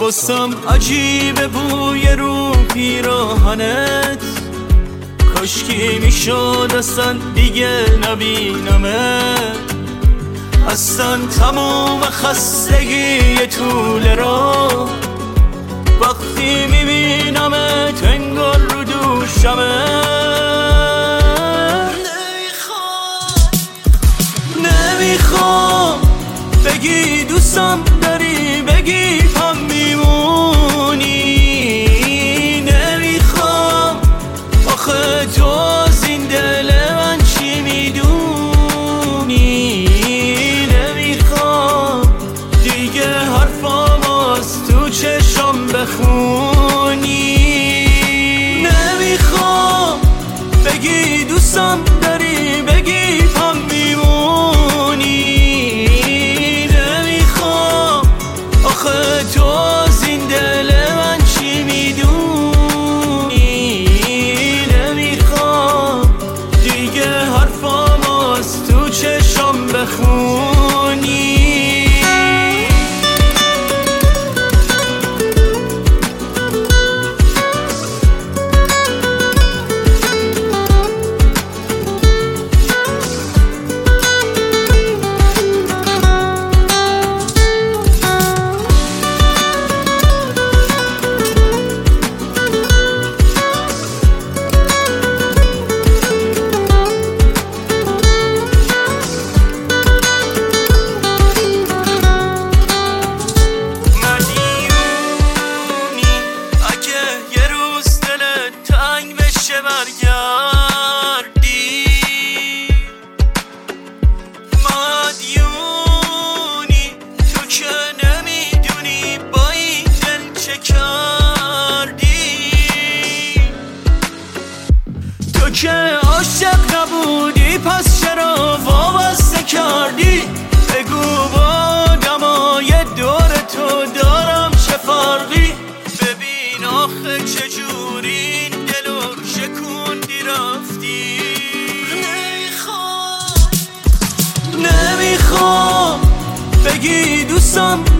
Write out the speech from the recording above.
واسم عجیبه بوی رو پیراهنت، کاشکی میشد اصلا دیگه نبینمت. اصلا تمام خستگی طول راه وقتی میبینمت انگار رو دوشمه. نمیخوام بگی دوستم داری، بگی هم میمونی. نمیخوام آخه تو از این دل من چی میدونی. نمیخوام دیگه حرفام از تو چشم بخونی. نمیخوام بگی دوستم داری، بگی هم میمونی. نمیخوام آخه تو از این دل من چی میدونی. نمیخوام دیگه حرفام از تو چشم بخونی. برگردی مدیونی تو که نمیدونی با این دل چه کردی. تو که عاشق نبودی پس چرا وابسته کردی. بگو با دمای دور تو دارم چه فرقی. ببین آخه چجوری شکوندی رفتی. نمیخوام بگی دوستم